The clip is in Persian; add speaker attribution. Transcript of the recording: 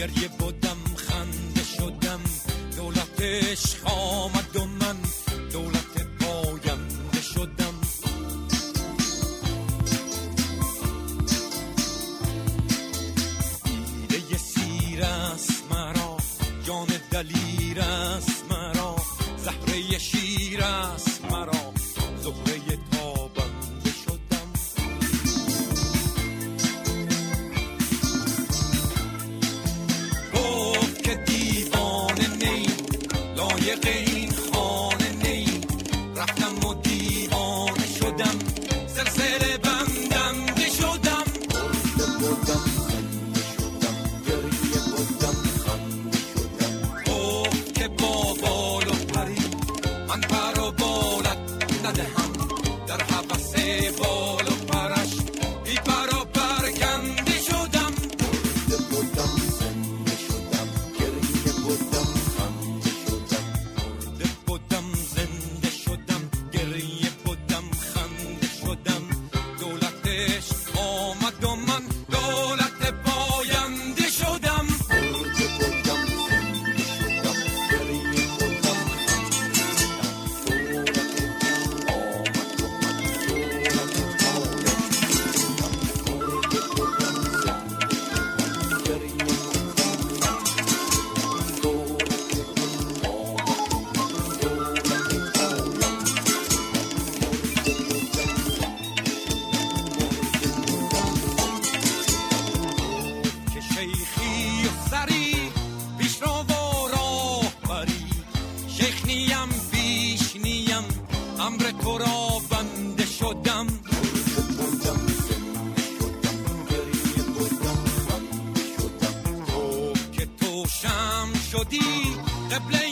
Speaker 1: گریه بودم خنده شدم، دولت عشق آمد و من دولت پاینده شدم. دیده سیر است مرا، جان دلیر است مرا، زهره شیر است مرا، زهره تابنده شدم. گفت که دیوانه نی، لایق این خانه نی، رفتم و دیوانه شدم، سلسله بندنده شدم. برده بودم زنده شدم، گریه بودم خنده شدم. گفت که با بال و پری من پر و بالت ندهم، در حبس بال و پرش بی پر و پرکنده شدم. برده بودم زنده شدم، گریه بودم خنده شدم. برده بودم زنده شدم، گریه بودم خنده شدم. دولت عشق آمد و من دولت پاینده شدم. برده بودم زنده شدم، گریه بودم خنده شدم. دولت عشق آمد و من دولت پاینده شدم. برده بودم زنده شدم، گریه که شیخی و سری پیش رو و راه بری، شیخ نیم بیش نیم، امر تو را بنده شدم. برده بودم زنده شدم، گریه بودم خنده شدم. تو که تو شمع شدی قبله